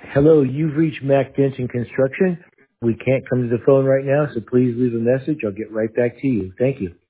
Hello, you've reached Mac Denson Construction. We can't come to the phone right now, so please leave a message. I'll get right back to you. Thank you.